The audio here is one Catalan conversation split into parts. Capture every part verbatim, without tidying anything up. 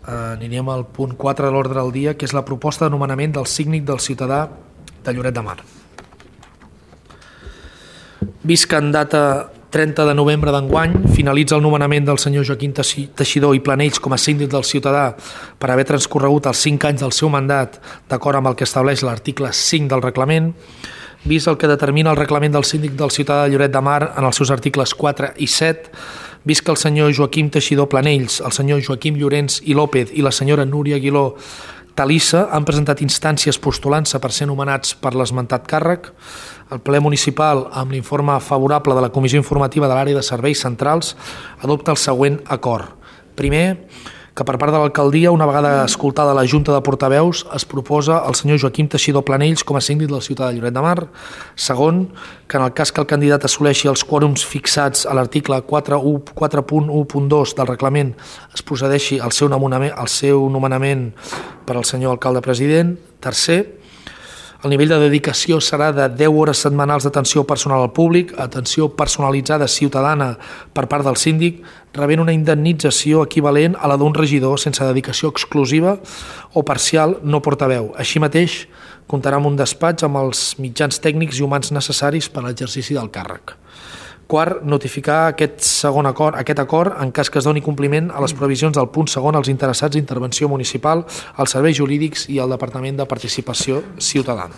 Aniríem al punt quatre de l'ordre del dia, que és la proposta de nomenament del síndic del ciutadà de Lloret de Mar. Vist que en data trenta de novembre d'enguany finalitza el nomenament del senyor Joaquim Teixidor i Planells com a síndic del ciutadà per haver transcorregut els cinc anys del seu mandat d'acord amb el que estableix l'article cinc del reglament, vist el que determina el reglament del síndic del ciutadà de Lloret de Mar en els seus articles quatre i set, vist que el senyor Joaquim Teixidor Planells, el senyor Joaquim Llorenç i López i la senyora Núria Aguiló Talissa han presentat instàncies postulant-se per ser nomenats per l'esmentat càrrec, el ple municipal, amb l'informe favorable de la Comissió Informativa de l'Àrea de Serveis Centrals, adopta el següent acord. Primer, que per part de l'alcaldia, una vegada escoltada la Junta de Portaveus, es proposa el senyor Joaquim Teixidor Planells com a síndic del ciutadà de Lloret de Mar. Segon, que en el cas que el candidat assoleixi els quòrums fixats a l'article quatre punt u punt dos del reglament es procedeixi al seu nomenament, al seu nomenament per al senyor alcalde president. Tercer, el nivell de dedicació serà de deu hores setmanals d'atenció personal al públic, atenció personalitzada ciutadana per part del síndic, rebent una indemnització equivalent a la d'un regidor sense dedicació exclusiva o parcial no portaveu. Així mateix, comptarà amb un despatx amb els mitjans tècnics i humans necessaris per a l'exercici del càrrec. Quart, notificar aquest segon acord, aquest acord en cas que es doni compliment a les previsions del punt segon als interessats d'intervenció municipal, als serveis jurídics i al Departament de Participació Ciutadana.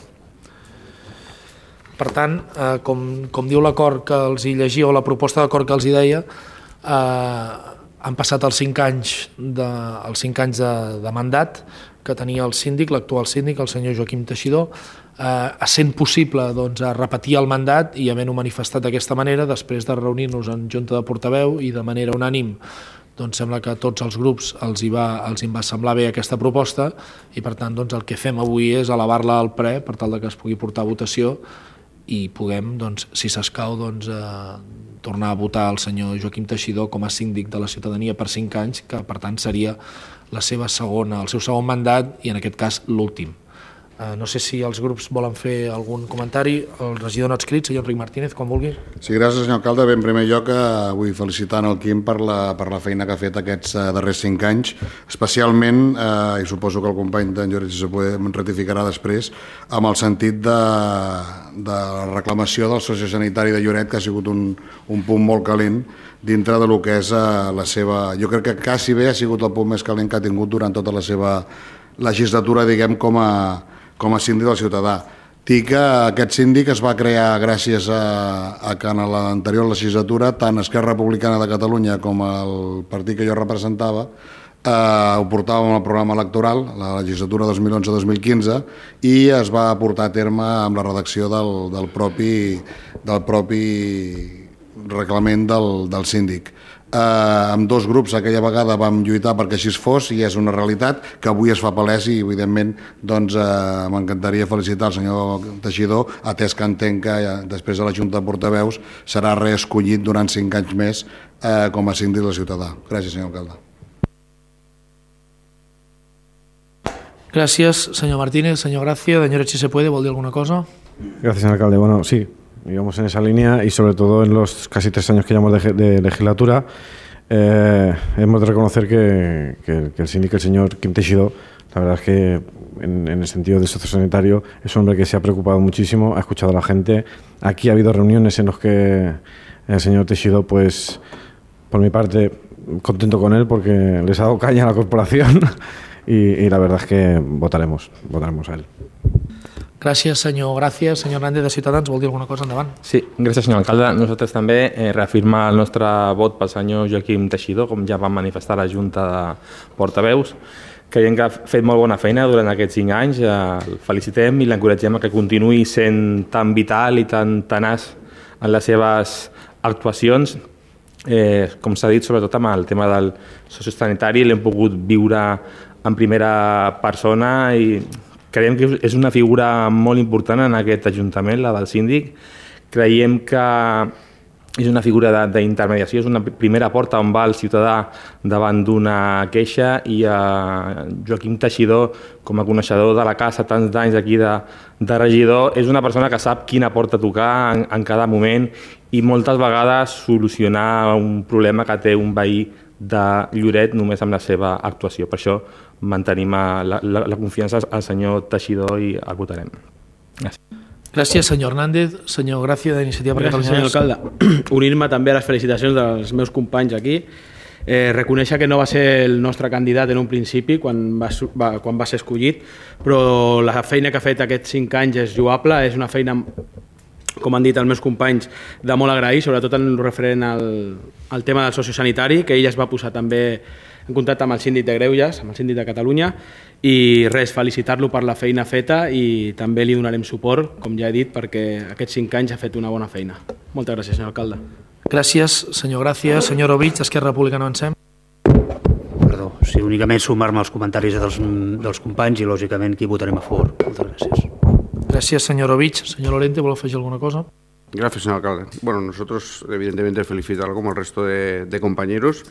Per tant, eh, com, com diu l'acord que els hi llegia o la proposta d'acord que els hi deia, eh, han passat els cinc anys de, els cinc anys de, de mandat que tenia el síndic, l'actual síndic, el senyor Joaquim Teixidor, eh, sent possible doncs, a repetir el mandat i havent-ho manifestat d'aquesta manera, després de reunir-nos en Junta de Portaveu i de manera unànim, doncs sembla que a tots els grups els hi va, els hi va semblar bé aquesta proposta i per tant doncs, el que fem avui és elevar-la al ple per tal que es pugui portar a votació i puguem, doncs, si s'escau, doncs, eh, tornar a votar el senyor Joaquim Teixidor com a síndic de la ciutadania per cinc anys, que per tant seria la seva segona, el seu segon mandat i en aquest cas l'últim. Uh, no sé si els grups volen fer algun comentari. El regidor no adscrit, senyor Enric Martínez, quan vulgui. Sí, gràcies, senyor alcalde. Bé, en primer lloc, eh, vull felicitar el Quim per la, per la feina que ha fet aquests eh, darrers cinc anys, especialment, eh, i suposo que el company d'en Lloret se em ratificarà després, amb el sentit de, de la reclamació del sociosanitari de Lloret, que ha sigut un, un punt molt calent dintre de lo que és eh, la seva... Jo crec que quasi bé ha sigut el punt més calent que ha tingut durant tota la seva legislatura, diguem, com a, com a síndic del ciutadà. Dic que aquest síndic es va crear gràcies a, a que en l'anterior legislatura tant Esquerra Republicana de Catalunya com el partit que jo representava eh, ho portàvem al programa electoral, la legislatura dos mil onze dos mil quinze, i es va portar a terme amb la redacció del, del propi... del propi reglament del, del síndic. Eh, amb dos grups aquella vegada vam lluitar perquè així fos i és una realitat que avui es fa palès i evidentment doncs, eh, m'encantaria felicitar el senyor Teixidor, atès que entenc que eh, després de la Junta de Portaveus serà reescollit durant cinc anys més eh, com a síndic del ciutadà. Gràcies, senyor alcalde. Gràcies, senyor Martínez. Senyor Gracia, de Lloret, si se puede, ¿vol dir alguna cosa? Gracias, señor alcalde. Bueno, sí, íbamos en esa línea y sobre todo en los casi tres años que llevamos de, de legislatura eh, hemos de reconocer que, que, que el síndico, el señor Quim Teixidor, la verdad es que en, en el sentido del sociosanitario es un hombre que se ha preocupado muchísimo, ha escuchado a la gente. Aquí ha habido reuniones en las que el señor Teixidor, pues por mi parte, contento con él porque les ha dado caña a la corporación y, y la verdad es que votaremos, votaremos a él. Gràcies, senyor Gràcia. Senyor Hernández, de Ciutadans, vol dir alguna cosa? Endavant. Sí, gràcies, senyor alcalde. Nosaltres també eh, reafirmar el nostre vot pel senyor Joaquim Teixidor, com ja vam manifestar a la Junta de Portaveus. Creiem que ha fet molt bona feina durant aquests cinc anys. Eh, el felicitem i l'encoratgem a que continuï sent tan vital i tan tenaç en les seves actuacions. Eh, com s'ha dit, sobretot amb el tema del sociosanitari, l'hem pogut viure en primera persona i creiem que és una figura molt important en aquest Ajuntament, la del síndic. Creiem que és una figura d'intermediació, és una primera porta on va el ciutadà davant d'una queixa i eh, Joaquim Teixidor, com a coneixedor de la casa, tants d'anys aquí de, de regidor, és una persona que sap quina porta tocar en, en cada moment i moltes vegades solucionar un problema que té un veí de Lloret només amb la seva actuació. Per això mantenim la, la, la confiança al senyor Teixidor i el votarem. Gràcies. Gràcies, senyor Hernández. Senyor Gràcia, d'Iniciativa per Gràcies, Catalunya. senyor alcalde. Unir-me també a les felicitacions dels meus companys aquí. Eh, reconèixer que no va ser el nostre candidat en un principi quan va, va, quan va ser escollit, però la feina que ha fet aquests cinc anys és lloable, és una feina, com han dit els meus companys, de molt agrair, sobretot en el referent al, al tema del sociosanitari, que ell es va posar també en contacte amb el síndic de Greuges, amb el síndic de Catalunya, i res, felicitar-lo per la feina feta i també li donarem suport, com ja he dit, perquè aquests cinc anys ha fet una bona feina. Moltes gràcies, senyor alcalde. Gràcies, senyor Gràcia. Senyor Ovich, Esquerra Republicana, avancem. Perdó, sí, únicament sumar-me als comentaris dels, dels companys i lògicament que hi votarem a favor. Moltes gràcies. Gràcies, senyor Ovich. Senyor Lorente, ¿vol afegir alguna cosa? Gracias, señor alcalde. Bueno, nosotros evidentemente felicitar como el resto de, de compañeros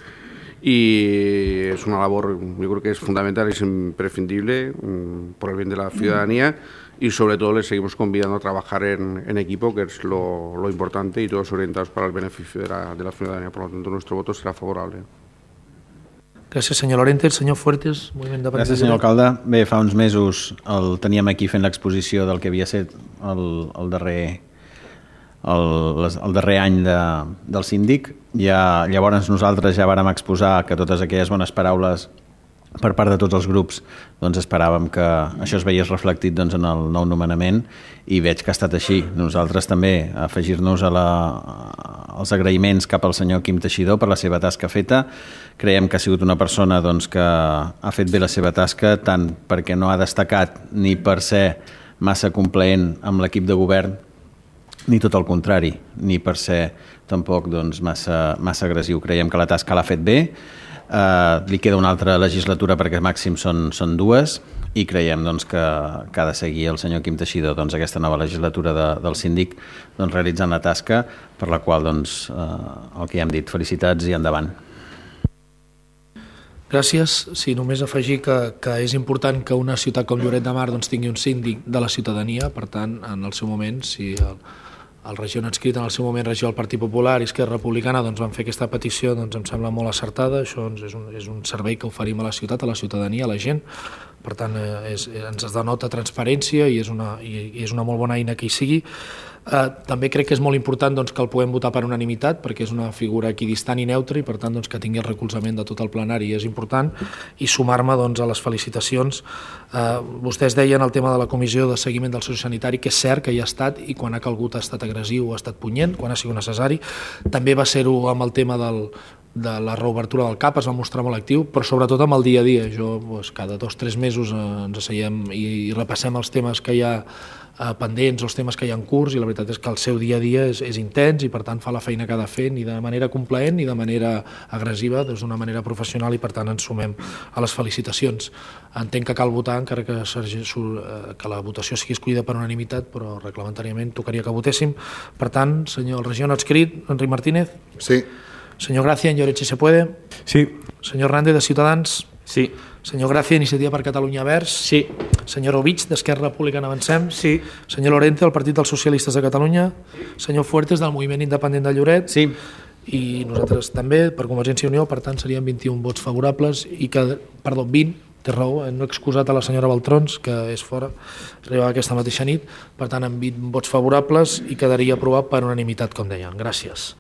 y es una labor, yo creo que es fundamental, es imprescindible um, por el bien de la ciudadanía y sobre todo les seguimos convidando a trabajar en, en equipo, que es lo, lo importante y todos orientados para el beneficio de la, de la ciudadanía. Por lo tanto, nuestro voto será favorable. Gràcies, senyor Lorente. El senyor Fuertes, Moviment de Gràcies, senyor alcalde. Bé, fa uns mesos el teníem aquí fent l'exposició del que havia estat el, el darrer el, el darrer any de, del síndic. Ja, llavors nosaltres ja vàrem exposar que totes aquelles bones paraules per part de tots els grups doncs esperàvem que això es veiés reflectit doncs, en el nou nomenament i veig que ha estat així. Nosaltres també afegir-nos a la, als agraïments cap al senyor Quim Teixidor per la seva tasca feta. Creiem que ha sigut una persona doncs, que ha fet bé la seva tasca tant perquè no ha destacat ni per ser massa complaent amb l'equip de govern ni tot el contrari, ni per ser tampoc doncs, massa, massa agressiu. Creiem que la tasca l'ha fet bé, eh, li queda una altra legislatura perquè màxim són, són dues i creiem doncs, que, que ha de seguir el senyor Quim Teixidor doncs, aquesta nova legislatura de, del síndic doncs, realitzant la tasca per la qual doncs, eh, el que ja hem dit, felicitats i endavant. Gràcies. Sí, només afegir que, que és important que una ciutat com Lloret de Mar doncs, tingui un síndic de la ciutadania, per tant, en el seu moment, si el, el regió no adscrit, en el seu moment regió del Partit Popular i Esquerra Republicana doncs, van fer aquesta petició, doncs, em sembla molt acertada. Això doncs, és, un, és un servei que oferim a la ciutat, a la ciutadania, a la gent. Per tant, és, ens denota transparència i és, una, i, i és una molt bona eina que hi sigui. Eh, també crec que és molt important doncs, que el puguem votar per unanimitat perquè és una figura equidistant i neutra i per tant doncs, que tingui el recolzament de tot el plenari és important i sumar-me doncs, a les felicitacions. Eh, vostès deien el tema de la comissió de seguiment del sociosanitari, que és cert que hi ha estat i quan ha calgut ha estat agressiu, ha estat punyent, quan ha sigut necessari. També va ser-ho amb el tema del de la reobertura del CAP, es va mostrar molt actiu, però sobretot amb el dia a dia. Jo, doncs, cada dos o tres mesos eh, ens asseiem i, i repassem els temes que hi ha eh, pendents, els temes que hi ha en curs, i la veritat és que el seu dia a dia és, és intens i per tant fa la feina que ha de fer ni de manera complaent ni de manera agressiva, doncs d'una manera professional i per tant ens sumem a les felicitacions. Entenc que cal votar, encara que, que la votació sigui escollida per unanimitat, però reglamentàriament tocaria que votéssim. Per tant, senyor el regidor no adscrit, Enric Martínez. Sí. Senyor Gracia, en Lloret, si se puede. Sí. Senyor Hernández, de Ciutadans. Sí. Senyor Gracia, Iniciativa per Catalunya Verds. Sí. Senyor Ovich, d'Esquerra Republicana, avancem. Sí. Senyor Lorente, del Partit dels Socialistes de Catalunya. Sí. Senyor Fuertes, del Moviment Independent de Lloret. Sí. I nosaltres també, per Convergència i Unió, per tant serien vint-i-un vots favorables i que, perdó, vint, té raó, no he excusat a la senyora Baltrons, que és fora, arribava aquesta mateixa nit, per tant amb vint vots favorables i quedaria aprovat per unanimitat, com deien. Gràcies.